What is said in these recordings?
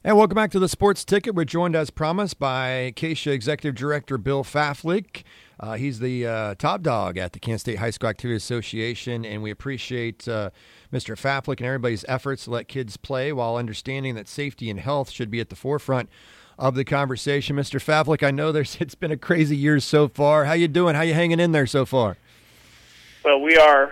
And welcome back to the Sports Ticket. We're joined, as promised, by Acacia Executive Director Bill Faflik. He's the top dog at the Kansas State High School Activity Association, and we appreciate Mr. Faflik and everybody's efforts to let kids play while understanding that safety and health should be at the forefront of the conversation. Mr. Faflik, I know it's been a crazy year so far. How you doing? How you hanging in there so far? Well, we are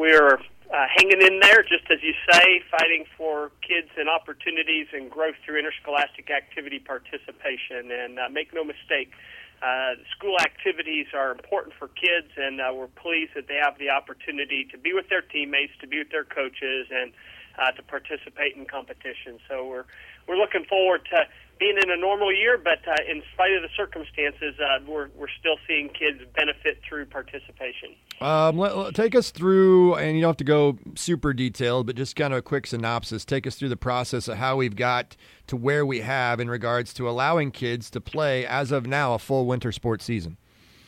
hanging in there, just as you say, fighting for kids and opportunities and growth through interscholastic activity participation. And make no mistake, school activities are important for kids, and we're pleased that they have the opportunity to be with their teammates, to be with their coaches, and to participate in competition. So we're looking forward to being in a normal year, but in spite of the circumstances, we're still seeing kids benefit through participation. Take us through, and you don't have to go super detailed, but just kind of a quick synopsis. Take us through the process of how we've got to where we have in regards to allowing kids to play, as of now, a full winter sports season.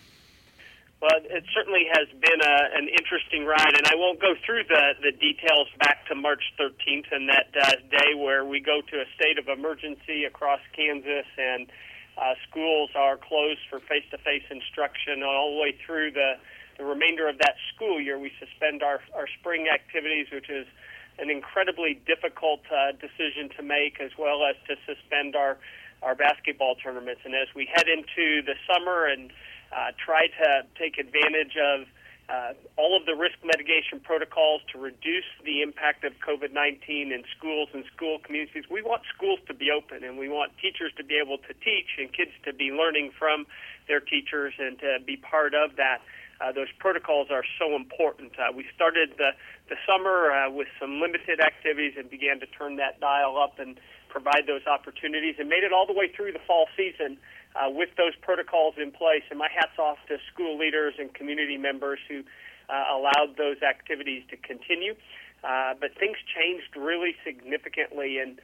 Well, it certainly has been an interesting ride, and I won't go through the details back to March 13th and that day where we go to a state of emergency across Kansas, and schools are closed for face-to-face instruction all the way through the remainder of that school year. We suspend our spring activities, which is an incredibly difficult decision to make, as well as to suspend our basketball tournaments. And as we head into the summer and try to take advantage of all of the risk mitigation protocols to reduce the impact of COVID-19 in schools and school communities. We want schools to be open, and we want teachers to be able to teach and kids to be learning from their teachers and to be part of that. Those protocols are so important. We started the summer with some limited activities and began to turn that dial up and provide those opportunities, and made it all the way through the fall season with those protocols in place. And my hat's off to school leaders and community members who allowed those activities to continue. But things changed really significantly in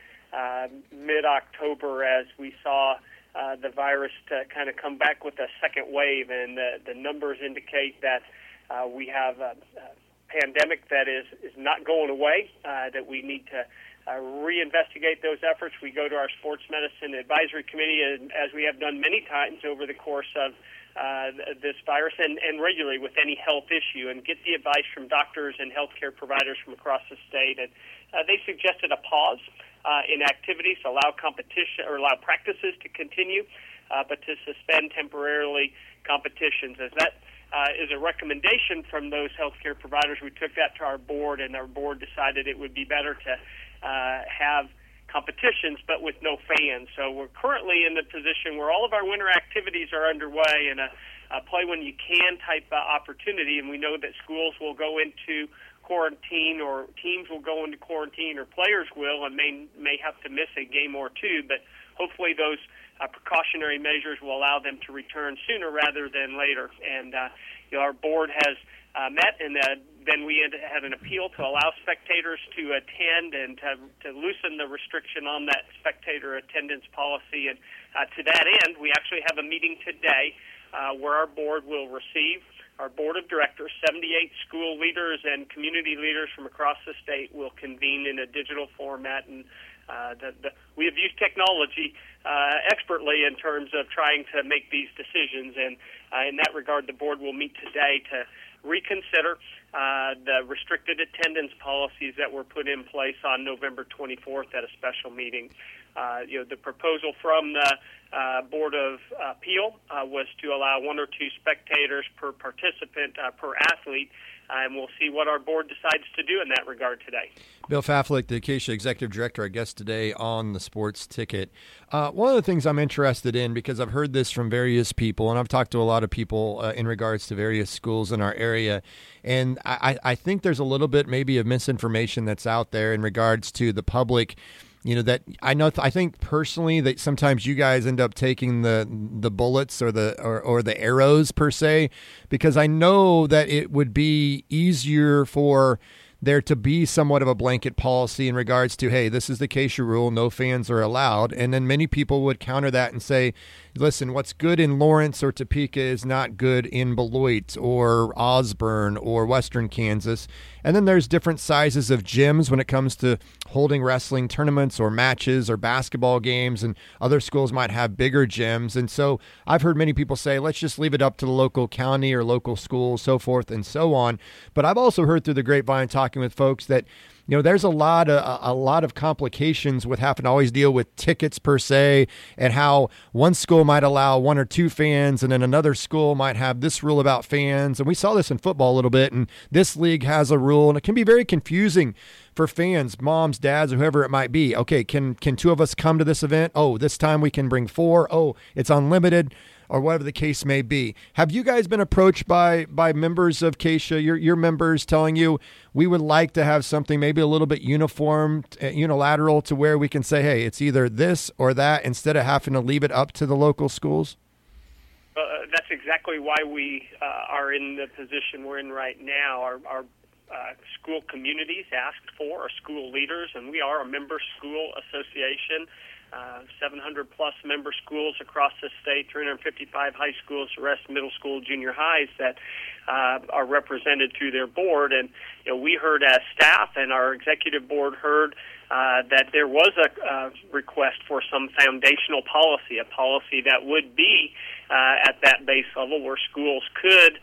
mid-October as we saw the virus to kind of come back with a second wave, and the numbers indicate that we have a pandemic that is not going away, that we need to reinvestigate those efforts. We go to our sports medicine advisory committee, as we have done many times over the course of this virus, and regularly with any health issue, and get the advice from doctors and healthcare providers from across the state. And they suggested a pause in activities, allow competition or allow practices to continue, but to suspend temporarily competitions. As that is a recommendation from those healthcare providers, we took that to our board, and our board decided it would be better to have competitions but with no fans. So we're currently in the position where all of our winter activities are underway, and a play when you can type opportunity, and we know that schools will go into quarantine, or teams will go into quarantine, or players will, and may have to miss a game or two, but hopefully those precautionary measures will allow them to return sooner rather than later. And our board has met, and then we had an appeal to allow spectators to attend and to loosen the restriction on that spectator attendance policy. And to that end, we actually have a meeting today where our board will receive our board of directors. 78 school leaders and community leaders from across the state will convene in a digital format, and we have used technology expertly in terms of trying to make these decisions. And in that regard, the board will meet today to reconsider the restricted attendance policies that were put in place on November 24th at a special meeting. The proposal from the Board of Appeal was to allow one or two spectators per participant per athlete, and we'll see what our board decides to do in that regard today. Bill Faflik, the Acacia Executive Director, our guest today on the Sports Ticket. One of the things I'm interested in, because I've heard this from various people, and I've talked to a lot of people in regards to various schools in our area, and I think there's a little bit maybe of misinformation that's out there in regards to the public. That I think personally that sometimes you guys end up taking the bullets or the arrows per se, because I know that it would be easier for there to be somewhat of a blanket policy in regards to, hey, this is the Acacia rule, no fans are allowed. And then many people would counter that and say, listen, what's good in Lawrence or Topeka is not good in Beloit or Osborne or Western Kansas. And then there's different sizes of gyms when it comes to holding wrestling tournaments or matches or basketball games, and other schools might have bigger gyms. And so I've heard many people say, let's just leave it up to the local county or local school, so forth and so on. But I've also heard through the grapevine, talking with folks, that there's a lot of complications with having to always deal with tickets per se, and how one school might allow 1 or 2 fans, and then another school might have this rule about fans. And we saw this in football a little bit, and this league has a rule, and it can be very confusing for fans, moms, dads, or whoever it might be. Okay, can 2 of us come to this event? Oh, this time we can bring 4. Oh, it's unlimited, or whatever the case may be. Have you guys been approached by members of KSHSAA, your members, telling you we would like to have something maybe a little bit uniform, unilateral, to where we can say, hey, it's either this or that, instead of having to leave it up to the local schools? That's exactly why we are in the position we're in right now. Our school communities asked for, our school leaders, and we are a member school association. 700-plus member schools across the state, 355 high schools, the rest middle school, junior highs that are represented through their board. And we heard as staff, and our executive board heard that there was a request for some foundational policy, a policy that would be at that base level where schools could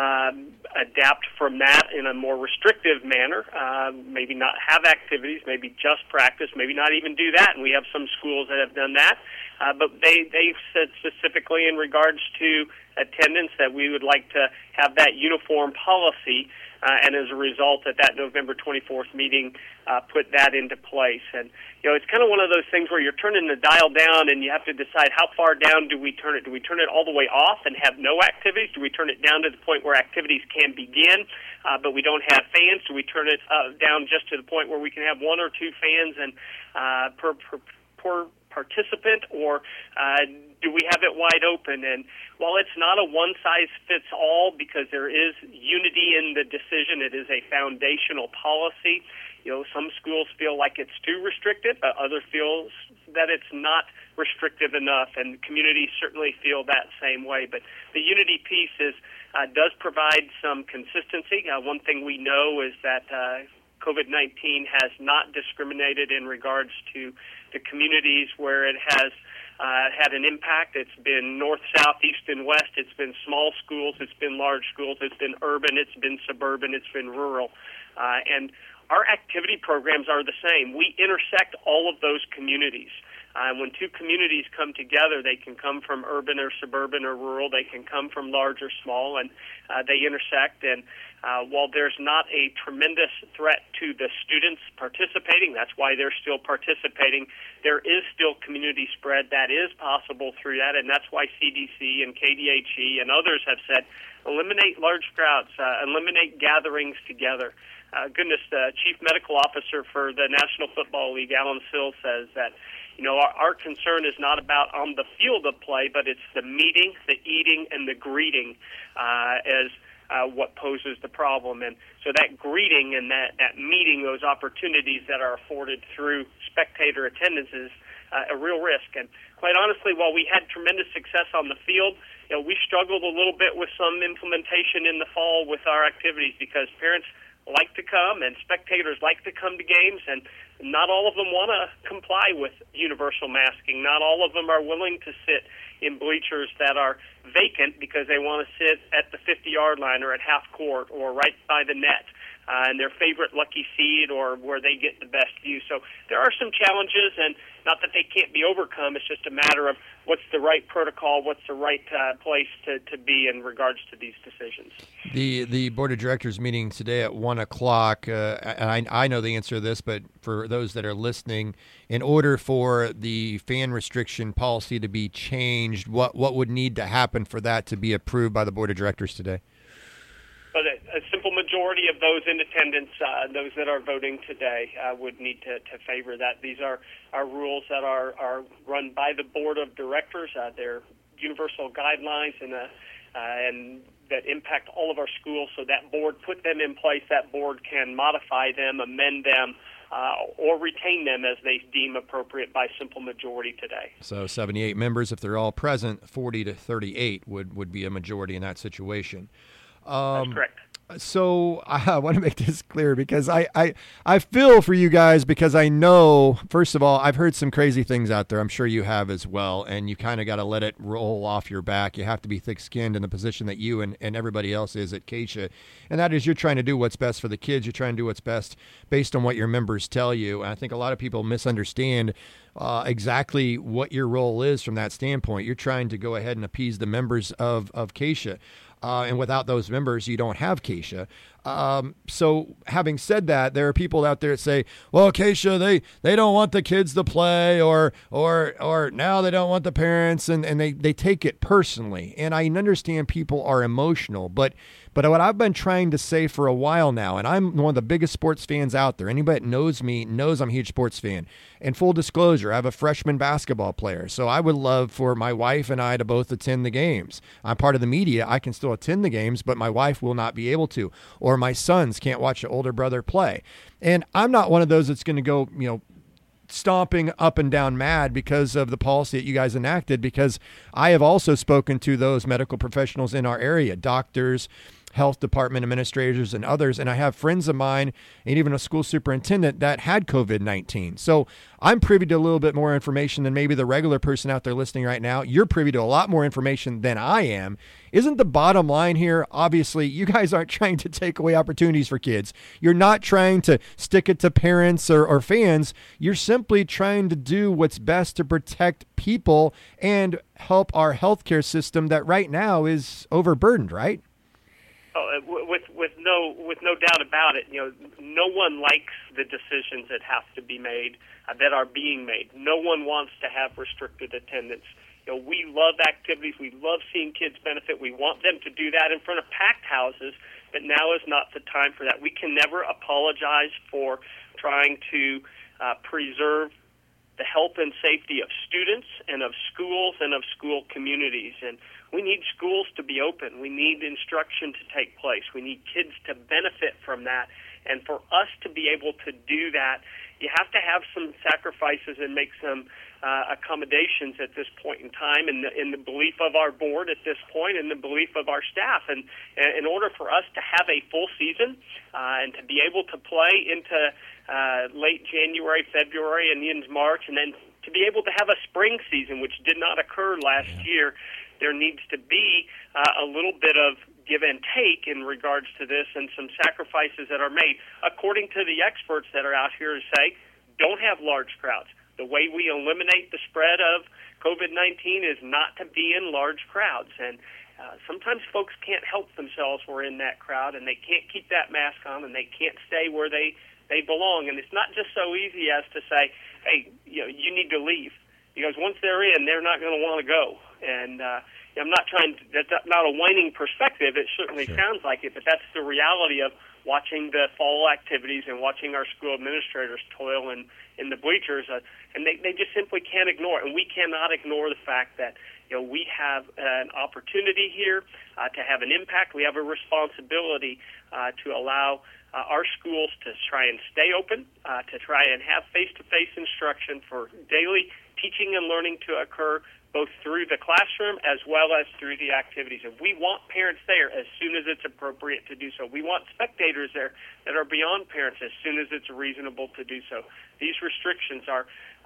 adapt from that in a more restrictive manner, maybe not have activities, maybe just practice, maybe not even do that. And we have some schools that have done that. But they said specifically in regards to attendance that we would like to have that uniform policy, and as a result at that November 24th meeting, put that into place. And, it's kind of one of those things where you're turning the dial down and you have to decide how far down do we turn it. Do we turn it all the way off and have no activities? Do we turn it down to the point where activities can begin, but we don't have fans? Do we turn it down just to the point where we can have 1 or 2 fans and per participant, or do we have it wide open? And while it's not a one-size-fits-all, because there is unity in the decision, it is a foundational policy. Some schools feel like it's too restrictive, others feel that it's not restrictive enough, and communities certainly feel that same way. But the unity piece does provide some consistency. One thing we know is that COVID-19 has not discriminated in regards to the communities where it has had an impact. It's been north, south, east, and west. It's been small schools. It's been large schools. It's been urban. It's been suburban. It's been rural. And our activity programs are the same. We intersect all of those communities. When 2 communities come together, they can come from urban or suburban or rural. They can come from large or small, and they intersect. And while there's not a tremendous threat to the students participating, that's why they're still participating, there is still community spread that is possible through that, and that's why CDC and KDHE and others have said, eliminate large crowds, eliminate gatherings together. The Chief Medical Officer for the National Football League, Alan Sill, says that our concern is not about on the field of play, but it's the meeting, the eating, and the greeting as what poses the problem. And so that greeting and that meeting, those opportunities that are afforded through spectator attendance is a real risk. And quite honestly, while we had tremendous success on the field, we struggled a little bit with some implementation in the fall with our activities, because parents like to come and spectators like to come to games, and not all of them want to comply with universal masking. Not all of them are willing to sit in bleachers that are vacant because they want to sit at the 50-yard line or at half court or right by the net and their favorite lucky seat or where they get the best view. So there are some challenges, and not that they can't be overcome. It's just a matter of what's the right protocol, what's the right place to be in regards to these decisions. The board of directors meeting today at 1 o'clock, and I know the answer to this, but for those that are listening, in order for the fan restriction policy to be changed, what would need to happen for that to be approved by the board of directors today? But a simple majority of those in attendance, those that are voting today, would need to favor that. These are rules that are run by the board of directors. They're universal guidelines and that impact all of our schools. So that board put them in place. That board can modify them, amend them, or retain them as they deem appropriate by simple majority today. So 78 members, if they're all present, 40 to 38 would be a majority in that situation. That's correct. So I want to make this clear because I feel for you guys, because I know, first of all, I've heard some crazy things out there. I'm sure you have as well. And you kind of got to let it roll off your back. You have to be thick-skinned in the position that you and everybody else is at Keisha. And that is, you're trying to do what's best for the kids. You're trying to do what's best based on what your members tell you. And I think a lot of people misunderstand exactly what your role is from that standpoint. You're trying to go ahead and appease the members of Keisha. And without those members, you don't have Keisha. So having said that, there are people out there that say, well, Keisha, they don't want the kids to play, or now they don't want the parents, and they take it personally. And I understand people are emotional, but what I've been trying to say for a while now, and I'm one of the biggest sports fans out there. Anybody that knows me knows I'm a huge sports fan. And full disclosure, I have a freshman basketball player, so I would love for my wife and I to both attend the games. I'm part of the media. I can still attend the games, but my wife will not be able to, or my sons can't watch an older brother play. And I'm not one of those that's going to go, stomping up and down mad because of the policy that you guys enacted, because I have also spoken to those medical professionals in our area, doctors, health department administrators, and others. And I have friends of mine and even a school superintendent that had COVID-19. So I'm privy to a little bit more information than maybe the regular person out there listening right now. You're privy to a lot more information than I am. Isn't the bottom line here, obviously, you guys aren't trying to take away opportunities for kids. You're not trying to stick it to parents or fans. You're simply trying to do what's best to protect people and help our healthcare system that right now is overburdened, right? With no doubt about it, no one likes the decisions that have to be made, that are being made. No one wants to have restricted attendance. We love activities. We love seeing kids benefit. We want them to do that in front of packed houses, but now is not the time for that. We can never apologize for trying to preserve the health and safety of students and of schools and of school communities. And we need schools to be open. We need instruction to take place. We need kids to benefit from that. And for us to be able to do that, you have to have some sacrifices and make some accommodations at this point in time, in the belief of our board at this point, and the belief of our staff. And in order for us to have a full season and to be able to play into late January, February, and into March, and then to be able to have a spring season, which did not occur last year, there needs to be a little bit of give and take in regards to this, and some sacrifices that are made. According to the experts that are out here to say, don't have large crowds. The way we eliminate the spread of COVID-19 is not to be in large crowds. And sometimes folks can't help themselves who are in that crowd, and they can't keep that mask on, and they can't stay where they belong. And it's not just so easy as to say, hey, you need to leave. Because once they're in, they're not going to want to go. And I'm not trying to, that's not a whining perspective. It certainly sounds like it, but that's the reality of watching the fall activities and watching our school administrators toil in the bleachers. And they just simply can't ignore it. And we cannot ignore the fact that we have an opportunity here to have an impact. We have a responsibility to allow our schools to try and stay open, to try and have face-to-face instruction for daily teaching and learning to occur both through the classroom as well as through the activities. And we want parents there as soon as it's appropriate to do so. We want spectators there that are beyond parents as soon as it's reasonable to do so. These restrictions are,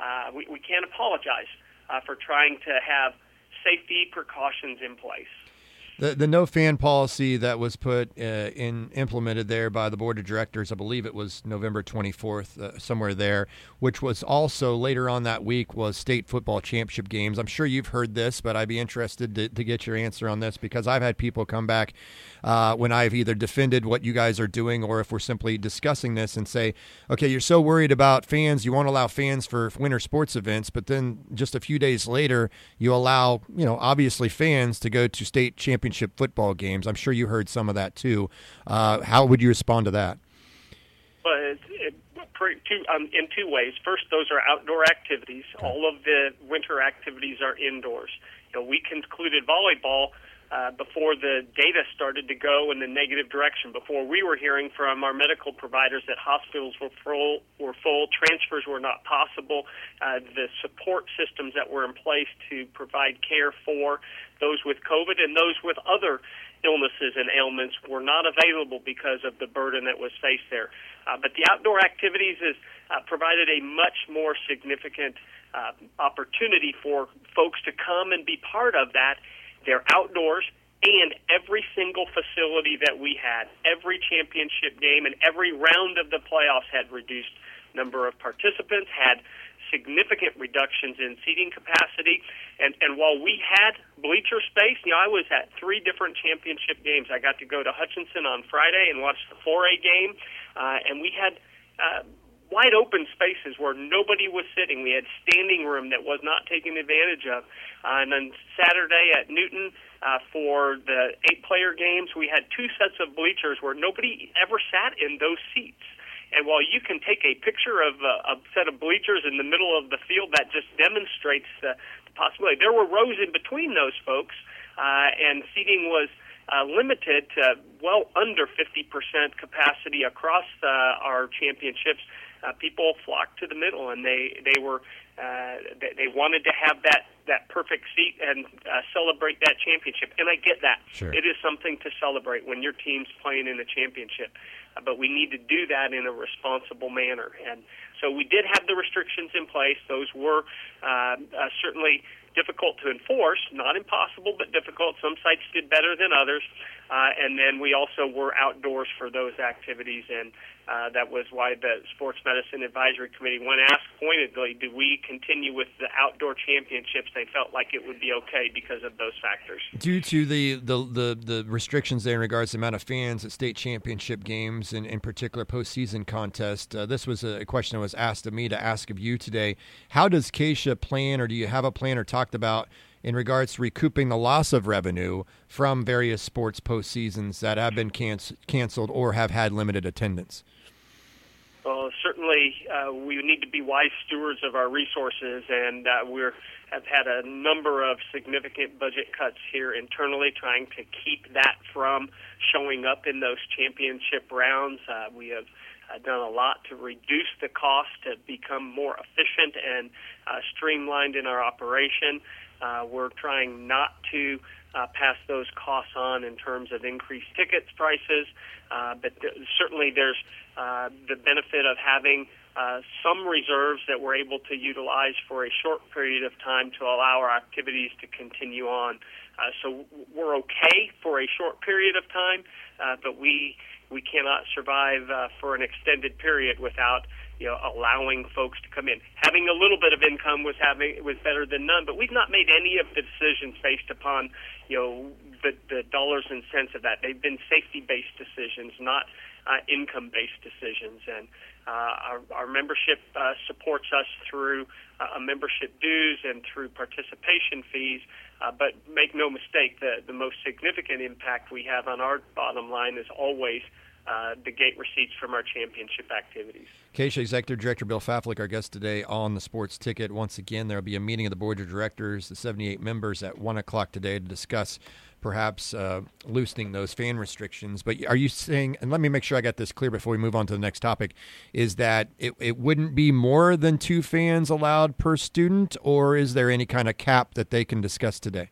we can't apologize for trying to have safety precautions in place. The no fan policy that was implemented there by the board of directors, I believe it was November 24th, somewhere there, which was also later on that week was state football championship games. I'm sure you've heard this, but I'd be interested to get your answer on this, because I've had people come back when I've either defended what you guys are doing, or if we're simply discussing this, and say, okay, you're so worried about fans, you won't allow fans for winter sports events, but then just a few days later, you allow, obviously fans to go to state championship football games. I'm sure you heard some of that too. How would you respond to that? Well, in two ways. First, those are outdoor activities. Okay. All of the winter activities are indoors. We concluded volleyball before the data started to go in the negative direction, before we were hearing from our medical providers that hospitals were full, transfers were not possible, the support systems that were in place to provide care for those with COVID and those with other illnesses and ailments were not available because of the burden that was faced there. But the outdoor activities has provided a much more significant opportunity for folks to come and be part of that. They're outdoors, and every single facility that we had, every championship game and every round of the playoffs had reduced number of participants, had significant reductions in seating capacity. And while we had bleacher space, I was at 3 different championship games. I got to go to Hutchinson on Friday and watch the 4A game, and we had wide open spaces where nobody was sitting. We had standing room that was not taken advantage of. And then Saturday at Newton for the 8-player games, we had 2 sets of bleachers where nobody ever sat in those seats. And while you can take a picture of a set of bleachers in the middle of the field, that just demonstrates the possibility. There were rows in between those folks, and seating was limited to well under 50% capacity across our championships. People flocked to the middle, and they wanted to have that perfect seat and celebrate that championship. And I get that. Sure. It is something to celebrate when your team's playing in a championship. But we need to do that in a responsible manner. And so we did have the restrictions in place. Those were certainly difficult to enforce, not impossible, but difficult. Some sites did better than others. And then we also were outdoors for those activities, and that was why the Sports Medicine Advisory Committee, when asked pointedly, do we continue with the outdoor championships, they felt like it would be okay because of those factors. Due to the restrictions there in regards to the amount of fans at state championship games and in particular postseason contest, this was a question that was asked of me to ask of you today. How does KSHSAA plan, or do you have a plan or talked about in regards to recouping the loss of revenue from various sports postseasons that have been canceled or have had limited attendance? Well, certainly we need to be wise stewards of our resources, and we have had a number of significant budget cuts here internally, trying to keep that from showing up in those championship rounds. We have done a lot to reduce the cost, to become more efficient and streamlined in our operation. We're trying not to pass those costs on in terms of increased tickets prices, but certainly there's the benefit of having some reserves that we're able to utilize for a short period of time to allow our activities to continue on. So we're okay for a short period of time, but we cannot survive for an extended period without allowing folks to come in. Having a little bit of income was better than none, but we've not made any of the decisions based upon the dollars and cents of that. They've been safety-based decisions, not income-based decisions. And our membership supports us through a membership dues and through participation fees. But make no mistake, the most significant impact we have on our bottom line is always the gate receipts from our championship activities. KSHSAA Executive Director Bill Faflick, our guest today on the Sports Ticket. Once again, there will be a meeting of the Board of Directors, the 78 members, at 1 o'clock today to discuss perhaps loosening those fan restrictions. But are you saying, and let me make sure I got this clear before we move on to the next topic, is that it wouldn't be more than 2 fans allowed per student, or is there any kind of cap that they can discuss today?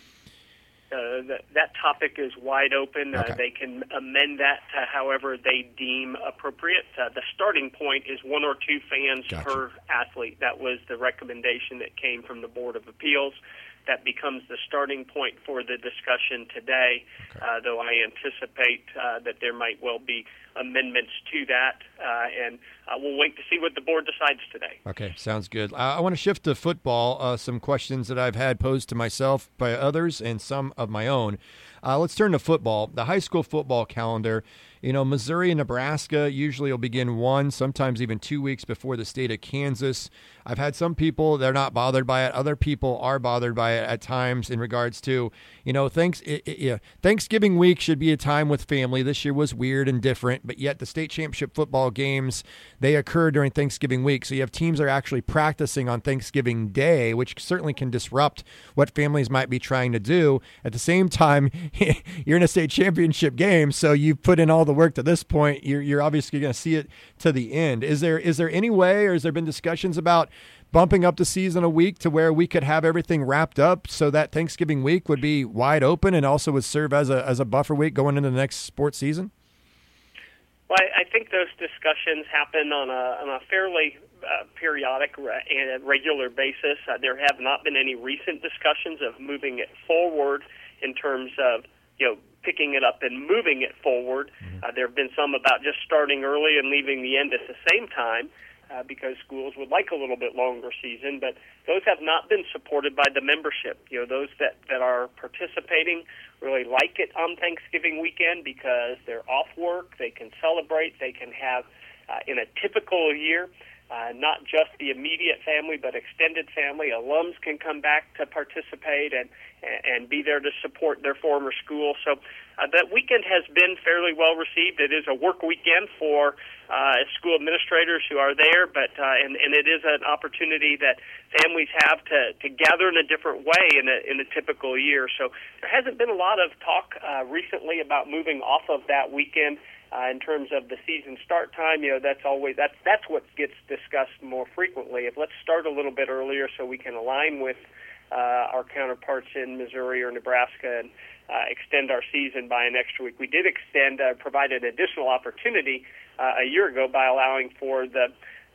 That topic is wide open. Okay. They can amend that to however they deem appropriate. The starting point is 1 or 2 fans Gotcha. per athlete. That was the recommendation that came from the Board of Appeals. That becomes the starting point for the discussion today, Okay. though I anticipate that there might well be amendments to that, and we'll wait to see what the board decides today. Okay, sounds good. I want to shift to football, some questions that I've had posed to myself by others and some of my own. Let's turn to football. The high school football calendar Missouri and Nebraska usually will begin 1, sometimes even 2 weeks before the state of Kansas. I've had some people, they're not bothered by it. Other people are bothered by it at times in regards to, Thanksgiving week should be a time with family. This year was weird and different, but yet the state championship football games, they occur during Thanksgiving week. So you have teams that are actually practicing on Thanksgiving Day, which certainly can disrupt what families might be trying to do. At the same time, you're in a state championship game, so you've put in all the work to this point. You're obviously going to see it to the end. Is there any way, or has there been discussions about bumping up the season a week to where we could have everything wrapped up so that Thanksgiving week would be wide open and also would serve as a buffer week going into the next sports season? Well, I think those discussions happen on a fairly periodic and regular basis. There have not been any recent discussions of moving it forward in terms of, picking it up and moving it forward. There have been some about just starting early and leaving the end at the same time. Because schools would like a little bit longer season, but those have not been supported by the membership. Those that are participating really like it on Thanksgiving weekend because they're off work, they can celebrate, they can have, in a typical year, not just the immediate family, but extended family. Alums can come back to participate and be there to support their former school. So that weekend has been fairly well received. It is a work weekend for school administrators who are there, but and it is an opportunity that families have to gather in a different way in a typical year. So there hasn't been a lot of talk recently about moving off of that weekend. In terms of the season start time, that's what gets discussed more frequently. Let's start a little bit earlier so we can align with our counterparts in Missouri or Nebraska and extend our season by an extra week. We did provide an additional opportunity a year ago by allowing for the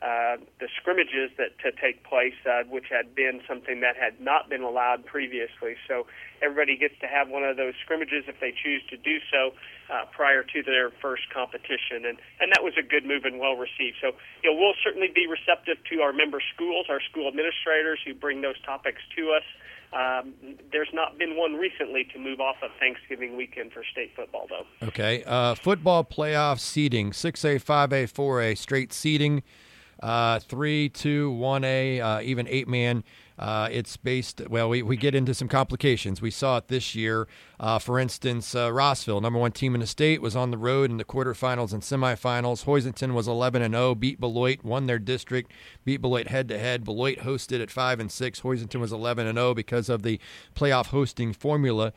scrimmages to take place, which had been something that had not been allowed previously. So everybody gets to have one of those scrimmages if they choose to do so prior to their first competition, and that was a good move and well received. So we'll certainly be receptive to our member schools, our school administrators who bring those topics to us. There's not been one recently to move off of Thanksgiving weekend for state football, though. Okay. Football playoff seeding, 6A, 5A, 4A, straight seeding, 3, 2, 1A, even 8-man. It's based, we get into some complications. We saw it this year. For instance, Rossville, number 1 team in the state, was on the road in the quarterfinals and semifinals. Hoisington was 11-0, beat Beloit, won their district, beat Beloit head-to-head. Beloit hosted at 5-6. Hoisington was 11-0 because of the playoff hosting formula.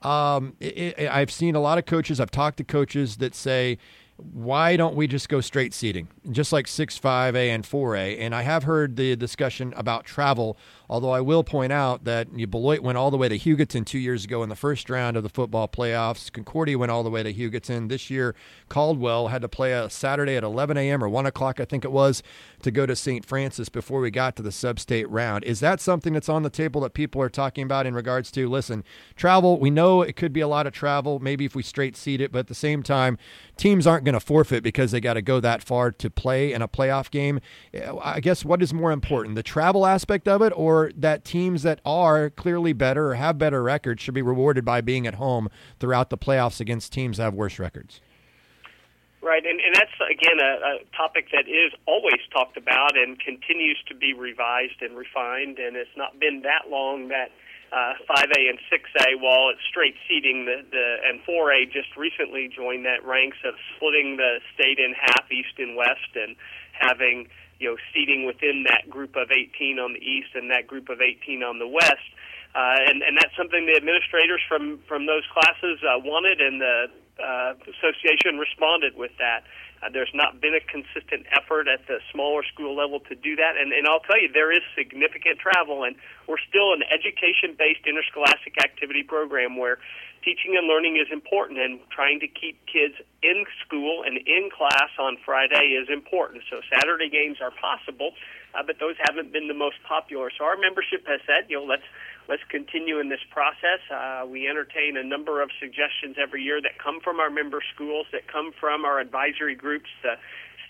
I've seen a lot of coaches, I've talked to coaches that say, why don't we just go straight seeding, just like 6, 5A, and 4A? And I have heard the discussion about travel, although I will point out that Beloit went all the way to Hugoton 2 years ago in the first round of the football playoffs. Concordia went all the way to Hugoton. This year, Caldwell had to play a Saturday at 11 a.m. or 1 o'clock, I think it was, to go to St. Francis before we got to the sub-state round. Is that something that's on the table that people are talking about in regards to, listen, travel, we know it could be a lot of travel, maybe if we straight seed it, but at the same time, teams aren't going to forfeit because they got to go that far to play in a playoff game. I guess what is more important, the travel aspect of it, or that teams that are clearly better or have better records should be rewarded by being at home throughout the playoffs against teams that have worse records? Right, and that's, again, a topic that is always talked about and continues to be revised and refined, and it's not been that long that 5A and 6A, while it's straight seeding, and 4A just recently joined that ranks of splitting the state in half, east and west, and having seeding within that group of 18 on the east and that group of 18 on the west. And that's something the administrators from those classes wanted, and the association responded with that. There's not been a consistent effort at the smaller school level to do that, and I'll tell you, there is significant travel, and we're still an education-based interscholastic activity program where teaching and learning is important, and trying to keep kids in school and in class on Friday is important. So Saturday games are possible, but those haven't been the most popular. So our membership has said, let's continue in this process. We entertain a number of suggestions every year that come from our member schools, that come from our advisory groups, the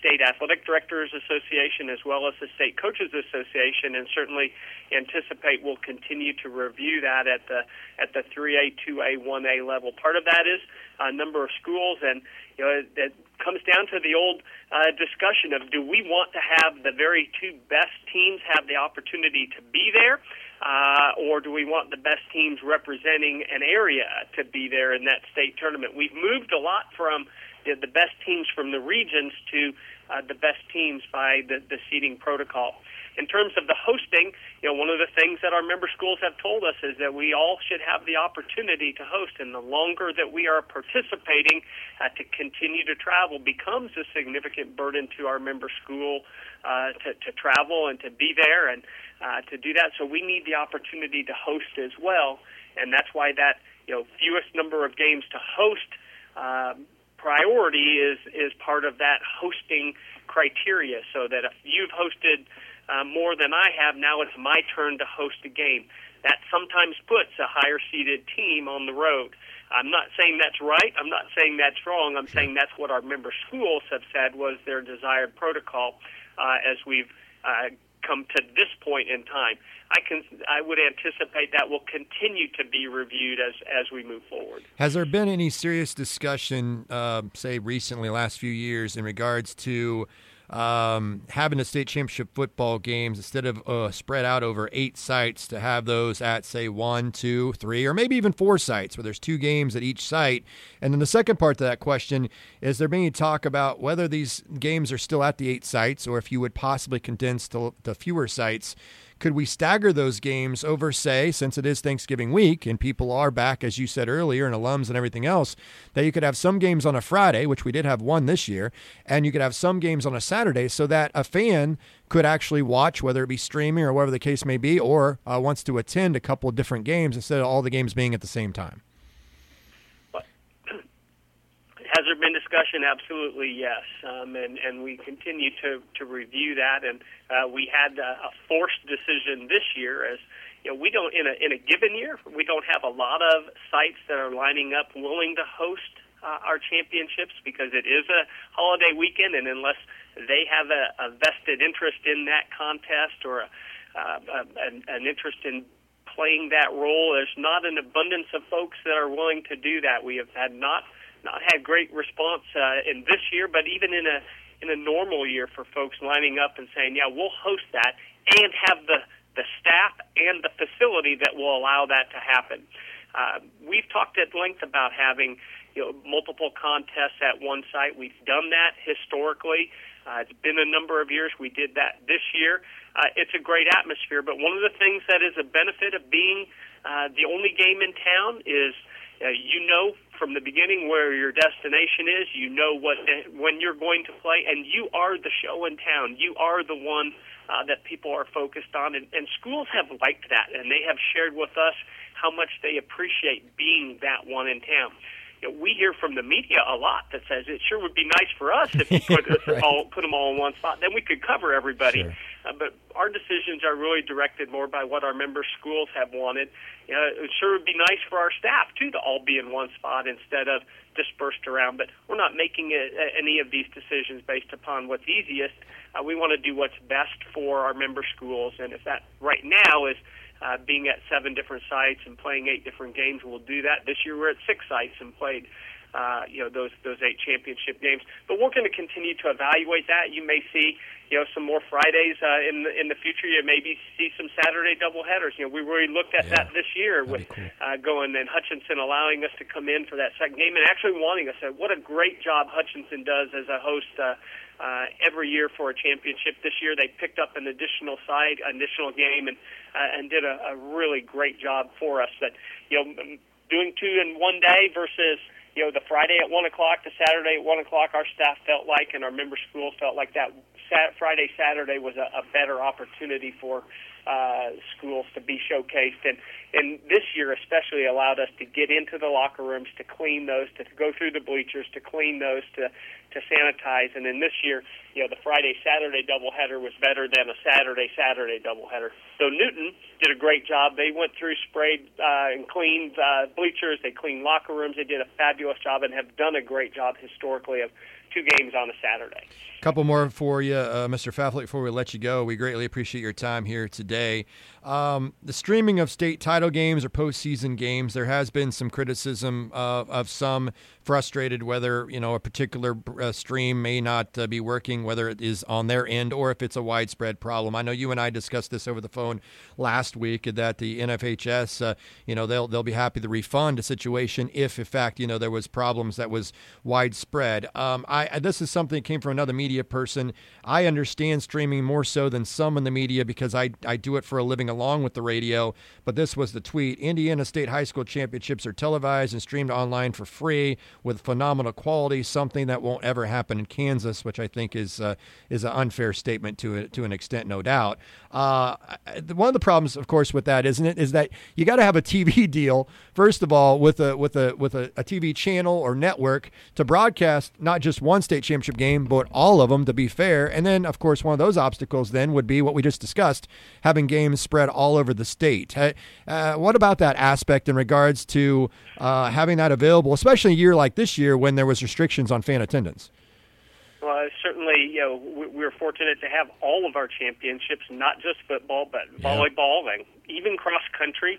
State Athletic Directors Association as well as the State Coaches Association, and certainly anticipate we'll continue to review that at the 3A, 2A, 1A level. Part of that is a number of schools, and it comes down to the old discussion of, do we want to have the very two best teams have the opportunity to be there, or do we want the best teams representing an area to be there in that state tournament? We've moved a lot from the best teams from the regions to the best teams by the seeding protocol. In terms of the hosting, one of the things that our member schools have told us is that we all should have the opportunity to host, and the longer that we are participating, to continue to travel becomes a significant burden to our member school to travel and to be there and to do that. So we need the opportunity to host as well, and that's why that fewest number of games to host priority is part of that hosting criteria, so that if you've hosted more than I have, now it's my turn to host a game. That sometimes puts a higher-seeded team on the road. I'm not saying that's right. I'm not saying that's wrong. I'm saying that's what our member schools have said was their desired protocol as we've come to this point in time. I would anticipate that will continue to be reviewed as we move forward. Has there been any serious discussion, say recently, last few years, in regards to having the state championship football games, instead of spread out over 8 sites, to have those at, say, 1, 2, 3, or maybe even 4 sites where there's 2 games at each site? And then the second part to that question is, there being talk about whether these games are still at the 8 sites, or if you would possibly condense to fewer sites. Could we stagger those games over, say, since it is Thanksgiving week and people are back, as you said earlier, and alums and everything else, that you could have some games on a Friday, which we did have one this year, and you could have some games on a Saturday, so that a fan could actually watch, whether it be streaming or whatever the case may be, or wants to attend a couple of different games instead of all the games being at the same time? Has there been discussion? Absolutely, yes. And we continue to review that. And we had a forced decision this year, as we don't in a given year, we don't have a lot of sites that are lining up willing to host our championships, because it is a holiday weekend, and unless they have a vested interest in that contest or an interest in playing that role, there's not an abundance of folks that are willing to do that. We have not had great response in this year, but even in a normal year, for folks lining up and saying, yeah, we'll host that, and have the staff and the facility that will allow that to happen. We've talked at length about having multiple contests at one site. We've done that historically. It's been a number of years. We did that this year. It's a great atmosphere, but one of the things that is a benefit of being the only game in town is from the beginning where your destination is, when you're going to play, and you are the show in town. You are the one that people are focused on, and schools have liked that, and they have shared with us how much they appreciate being that one in town. We hear from the media a lot that says it sure would be nice for us if you put them all in one spot. Then we could cover everybody. Sure. But our decisions are really directed more by what our member schools have wanted. It sure would be nice for our staff, too, to all be in one spot instead of dispersed around. But we're not making any of these decisions based upon what's easiest. We want to do what's best for our member schools. And if that right now is being at 7 different sites and playing 8 different games, we'll do that. This year we're at 6 sites and played those 8 championship games. But we're going to continue to evaluate that. You may see some more Fridays in the future. You maybe see some Saturday doubleheaders. We really looked at that this year with going and Hutchinson allowing us to come in for that second game and actually wanting us. What a great job Hutchinson does as a host every year for a championship. This year they picked up an additional game and did a really great job for us. But doing 2 in one day versus the Friday at 1:00, the Saturday at 1:00, our staff felt like, and our member schools felt like that Friday, Saturday was a better opportunity for schools to be showcased. And this year especially allowed us to get into the locker rooms, to clean those, to go through the bleachers, to clean those, to sanitize. And then this year, the Friday-Saturday doubleheader was better than a Saturday-Saturday doubleheader. So Newton did a great job. They went through, sprayed and cleaned bleachers. They cleaned locker rooms. They did a fabulous job and have done a great job historically of 2 games on a Saturday. Couple more for you, Mr. Faflick, before we let you go. We greatly appreciate your time here today. The streaming of state title games or postseason games, there has been some criticism of some frustrated whether a particular stream may not be working, whether it is on their end or if it's a widespread problem. I know you and I discussed this over the phone last week that the NFHS, they'll be happy to refund a situation if, in fact, there was problems that was widespread. This is something that came from another media person. I understand streaming more so than some in the media because I do it for a living along with the radio, but this was the tweet. Indiana State High School Championships are televised and streamed online for free with phenomenal quality, something that won't ever happen in Kansas, which I think is an unfair statement to an extent, no doubt. One of the problems, of course, with that, isn't it, is that you got to have a TV deal, first of all, with a TV channel or network to broadcast not just one state championship game, but all of them, to be fair. And then, of course, one of those obstacles then would be what we just discussed, having games spread all over the state. What about that aspect in regards to having that available, especially a year like this year when there was restrictions on fan attendance? Well, certainly, we're fortunate to have all of our championships, not just football, but volleyball and even cross country,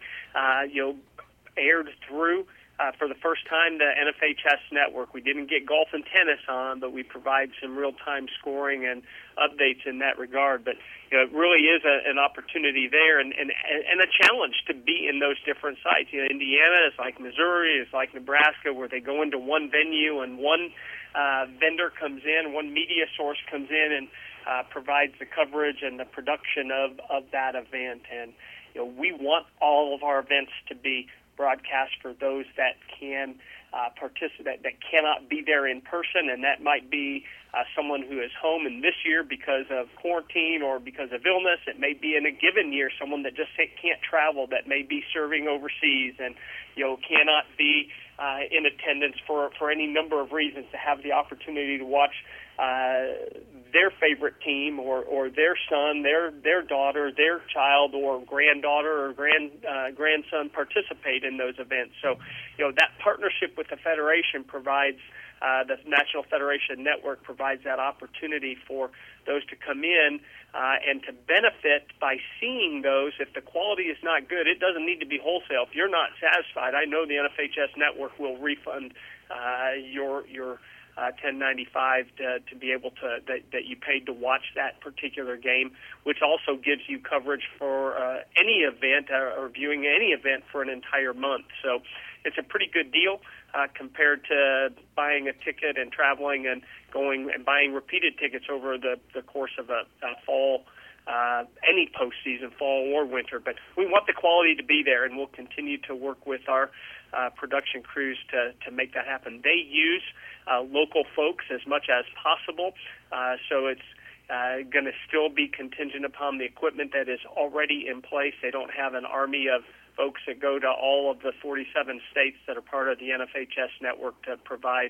aired through. For the first time, the NFHS network. We didn't get golf and tennis on, but we provide some real-time scoring and updates in that regard. But it really is an opportunity there and a challenge to be in those different sites. Indiana is like Missouri, it's like Nebraska, where they go into one venue and one vendor comes in, one media source comes in and provides the coverage and the production of that event. And we want all of our events to be broadcast for those that can participate, that cannot be there in person, and that might be someone who is home in this year because of quarantine or because of illness. It may be in a given year someone that just can't travel, that may be serving overseas and cannot be in attendance for any number of reasons, to have the opportunity to watch their favorite team or their son, their daughter, their child or granddaughter or grandson participate in those events. So, that partnership with the Federation provides, the National Federation Network provides that opportunity for those to come in and to benefit by seeing those. If the quality is not good, it doesn't need to be wholesale. If you're not satisfied, I know the NFHS Network will refund your 1095 to be able to that you paid to watch that particular game, which also gives you coverage for any event or viewing any event for an entire month. So it's a pretty good deal compared to buying a ticket and traveling and going and buying repeated tickets over the course of a fall, any postseason, fall or winter. But we want the quality to be there, and we'll continue to work with our production crews to make that happen. They use local folks as much as possible, so it's going to still be contingent upon the equipment that is already in place. They don't have an army of folks that go to all of the 47 states that are part of the NFHS network to provide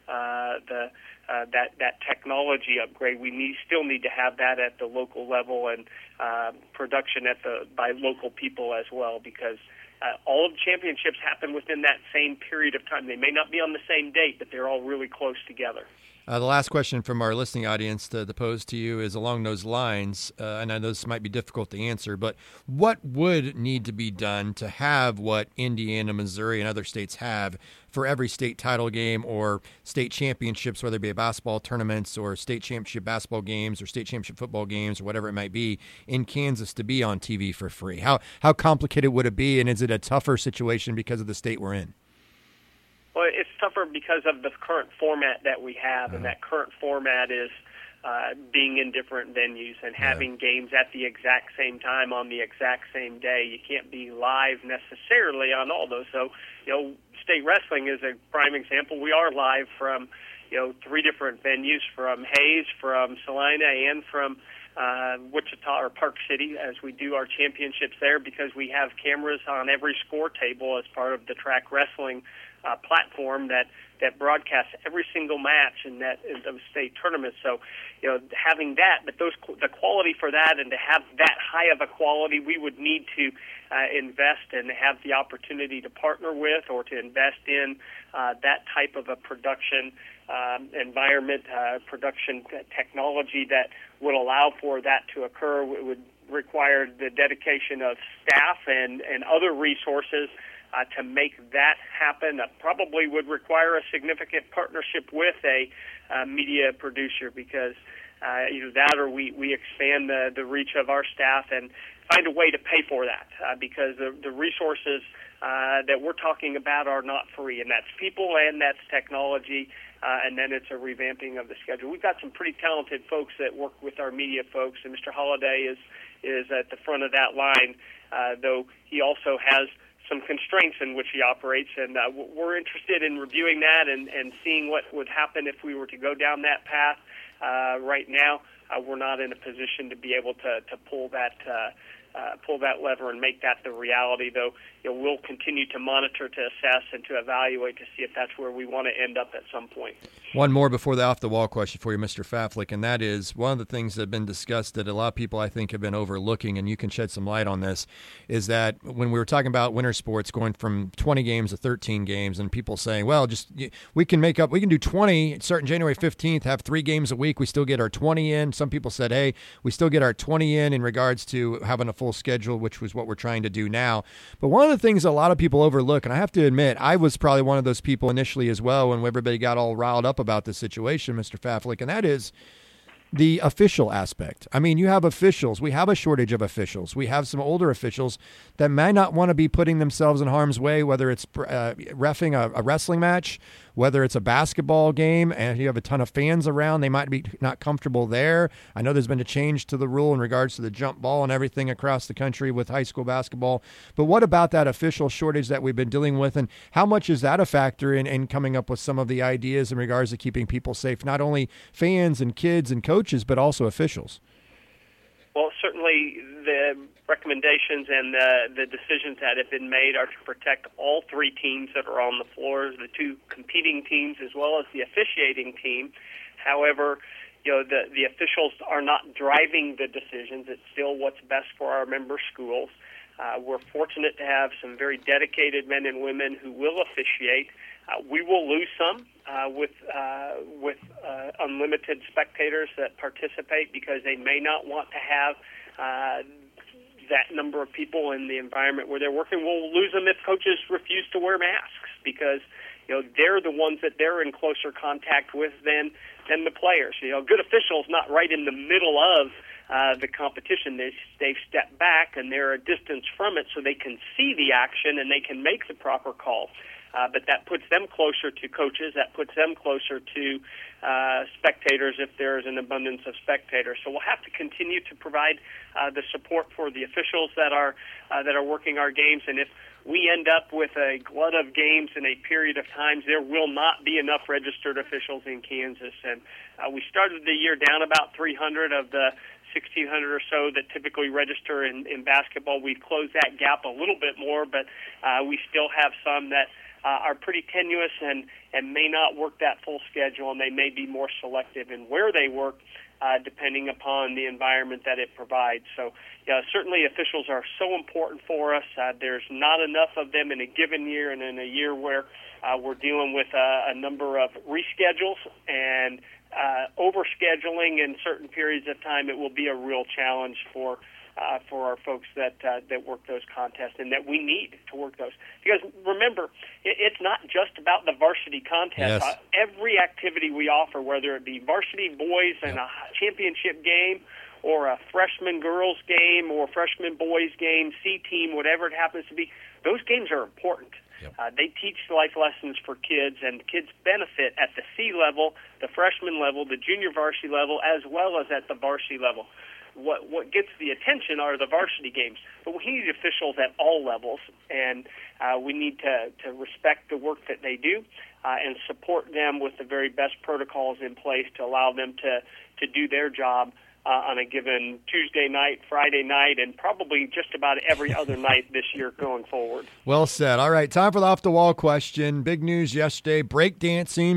that technology upgrade. We still need to have that at the local level and production by local people as well, because all of the championships happen within that same period of time. They may not be on the same date, but they're all really close together. The last question from our listening audience to pose to you is along those lines, and I know this might be difficult to answer, but what would need to be done to have what Indiana, Missouri, and other states have for every state title game or state championships, whether it be basketball tournaments or state championship basketball games or state championship football games or whatever it might be in Kansas to be on TV for free? How complicated would it be, and is it a tougher situation because of the state we're in? Well, it's tougher because of the current format that we have, and that current format is being in different venues and having games at the exact same time on the exact same day. You can't be live necessarily on all those. So, state wrestling is a prime example. We are live from, 3 different venues, from Hayes, from Salina, and from Wichita or Park City, as we do our championships there, because we have cameras on every score table as part of the track wrestling platform that broadcasts every single match in those state tournaments. So, having that, but the quality for that, and to have that high of a quality, we would need to invest and have the opportunity to partner with or to invest in that type of a production environment, production technology that would allow for that to occur. It would require the dedication of staff and other resources to make that happen. Probably would require a significant partnership with a media producer, because either that or we expand the reach of our staff and find a way to pay for that, because the resources that we're talking about are not free, and that's people and that's technology, and then it's a revamping of the schedule. We've got some pretty talented folks that work with our media folks, and Mr. Holliday is at the front of that line, though he also has some constraints in which he operates, and we're interested in reviewing that and seeing what would happen if we were to go down that path. Right now, we're not in a position to be able to pull that lever and make that the reality, though we'll continue to monitor, to assess, and to evaluate to see if that's where we want to end up at some point. One more before the off-the-wall question for you, Mr. Faflick, and that is one of the things that have been discussed that a lot of people, I think, have been overlooking, and you can shed some light on this, is that when we were talking about winter sports going from 20 games to 13 games, and people saying, well, we can do 20, starting January 15th, have 3 games a week, we still get our 20 in. Some people said, hey, we still get our 20 in regards to having a full schedule, which was what we're trying to do now. But one of the things a lot of people overlook, and I have to admit, I was probably one of those people initially as well when everybody got all riled up about this situation, Mr. Faflick, and that is the official aspect. I mean, you have officials. We have a shortage of officials. We have some older officials that may not want to be putting themselves in harm's way, whether it's reffing a wrestling match, whether it's a basketball game, and you have a ton of fans around, they might be not comfortable there. I know there's been a change to the rule in regards to the jump ball and everything across the country with high school basketball. But what about that official shortage that we've been dealing with, and how much is that a factor in coming up with some of the ideas in regards to keeping people safe, not only fans and kids and coaches, but also officials? Well, certainly the recommendations and the decisions that have been made are to protect all 3 teams that are on the floor, the 2 competing teams as well as the officiating team. However, the officials are not driving the decisions. It's still what's best for our member schools. We're fortunate to have some very dedicated men and women who will officiate. We will lose some with unlimited spectators that participate because they may not want to have that number of people in the environment where they're working. We'll lose them if coaches refuse to wear masks because they're the ones that they're in closer contact with than the players. Good officials not right in the middle of the competition. They've stepped back and they're a distance from it so they can see the action and they can make the proper call. But that puts them closer to coaches. That puts them closer to spectators if there's an abundance of spectators. So we'll have to continue to provide the support for the officials that are working our games. And if we end up with a glut of games in a period of times, there will not be enough registered officials in Kansas. And we started the year down about 300 of the 1,600 or so that typically register in basketball. We've closed that gap a little bit more, but we still have some that are pretty tenuous and may not work that full schedule, and they may be more selective in where they work depending upon the environment that it provides. So certainly officials are so important for us. There's not enough of them in a given year, and in a year where we're dealing with a number of reschedules and overscheduling in certain periods of time, it will be a real challenge for our folks that work those contests and that we need to work those. Because remember, it's not just about the varsity contest. Yes. Every activity we offer, whether it be varsity boys and a championship game or a freshman girls game or freshman boys game, C team, whatever it happens to be, those games are important. Yep. They teach life lessons for kids, and kids benefit at the C level, the freshman level, the junior varsity level, as well as at the varsity level. What gets the attention are the varsity games, but we need officials at all levels, and we need to respect the work that they do and support them with the very best protocols in place to allow them to do their job on a given Tuesday night, Friday night, and probably just about every other night this year going forward. Well said. All right, time for the off-the-wall question. Big news yesterday. Breakdancing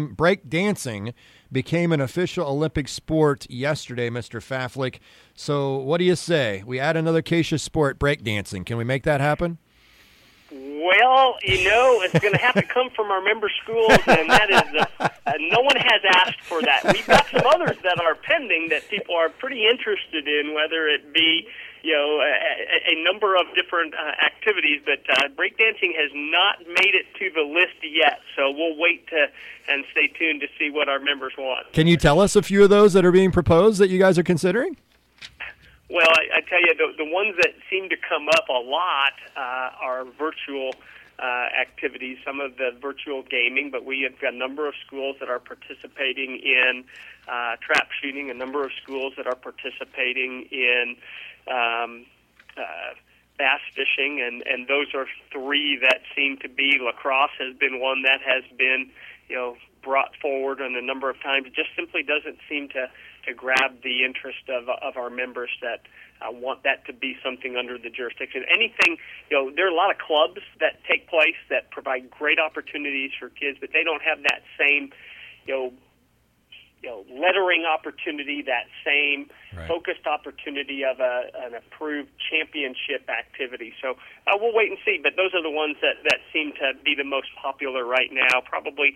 became an official Olympic sport yesterday, Mr. Faflick. So what do you say? We add another Acacia sport, breakdancing. Can we make that happen? Well, it's going to have to come from our member schools, and that is no one has asked for that. We've got some others that are pending that people are pretty interested in, whether it be a number of different activities, but breakdancing has not made it to the list yet. So we'll wait and stay tuned to see what our members want. Can you tell us a few of those that are being proposed that you guys are considering? Well, I tell you, the ones that seem to come up a lot are virtual activities, some of the virtual gaming, but we have got a number of schools that are participating in trap shooting, a number of schools that are participating in bass fishing, and those are three that seem to be. Lacrosse has been one that has been, brought forward on a number of times. It just simply doesn't seem to grab the interest of our members that want that to be something under the jurisdiction. Anything, there are a lot of clubs that take place that provide great opportunities for kids, but they don't have that same, lettering opportunity, that same focused opportunity of an approved championship activity. So we'll wait and see, but those are the ones that seem to be the most popular right now. Probably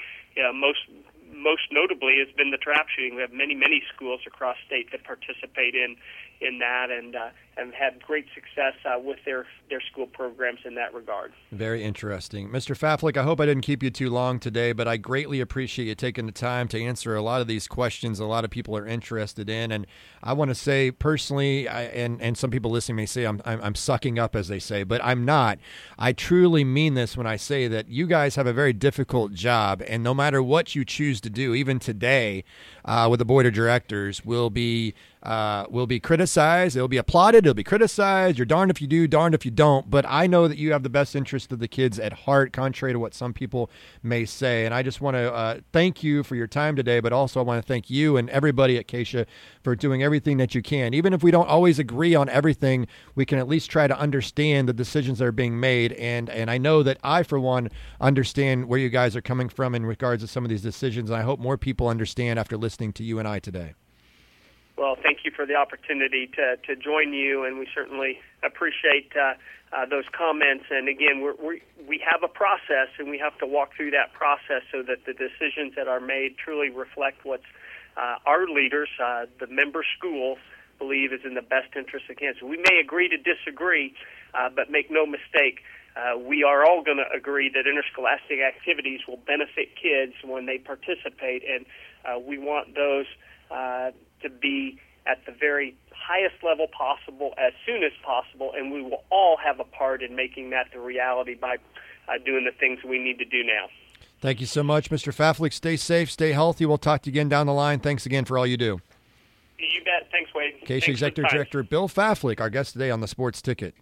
most notably has been the trap shooting. We have many schools across state that participate in that and had great success with their school programs in that regard. Very interesting. Mr. Faflick, I hope I didn't keep you too long today, but I greatly appreciate you taking the time to answer a lot of these questions a lot of people are interested in. And I want to say personally, and some people listening may say I'm sucking up, as they say, but I'm not. I truly mean this when I say that you guys have a very difficult job, and no matter what you choose to do, even today with the board of directors, will be criticized. It'll be applauded. It'll be criticized. You're darned if you do, darned if you don't. But I know that you have the best interest of the kids at heart, contrary to what some people may say. And I just want to thank you for your time today, but also I want to thank you and everybody at Keisha for doing everything that you can. Even if we don't always agree on everything, we can at least try to understand the decisions that are being made. And I know that I, for one, understand where you guys are coming from in regards to some of these decisions. And I hope more people understand after listening to you and I today. Well, thank you for the opportunity to join you, and we certainly appreciate those comments. And again, we have a process, and we have to walk through that process so that the decisions that are made truly reflect what our leaders, the member schools, believe is in the best interest of kids. We may agree to disagree, but make no mistake, we are all going to agree that interscholastic activities will benefit kids when they participate, and we want those to be at the very highest level possible as soon as possible, and we will all have a part in making that the reality by doing the things we need to do now. Thank you so much, Mr. Faflick. Stay safe, stay healthy. We'll talk to you again down the line. Thanks again for all you do. You bet. Thanks, Wade. Keisha Executive Director Bill Faflick, our guest today on the Sports Ticket.